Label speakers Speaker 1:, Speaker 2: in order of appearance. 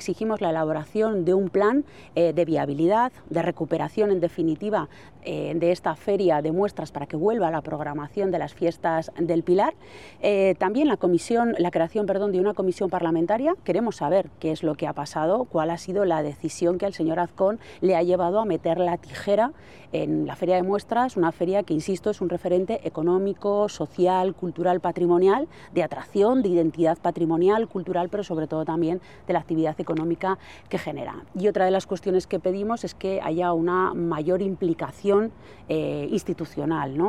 Speaker 1: exigimos la elaboración de un plan de viabilidad, de recuperación en definitiva de esta feria de muestras para que vuelva a la programación de las fiestas del Pilar. También la creación de una comisión parlamentaria. Queremos saber qué es lo que ha pasado, cuál ha sido la decisión que al señor Azcón le ha llevado a meter la tijera en la feria de muestras, una feria que, insisto, es un referente económico, social, cultural, patrimonial, de atracción, de identidad patrimonial, cultural, pero sobre todo también de la actividad económica que genera. Y otra de las cuestiones que pedimos es que haya una mayor implicación institucional, ¿no?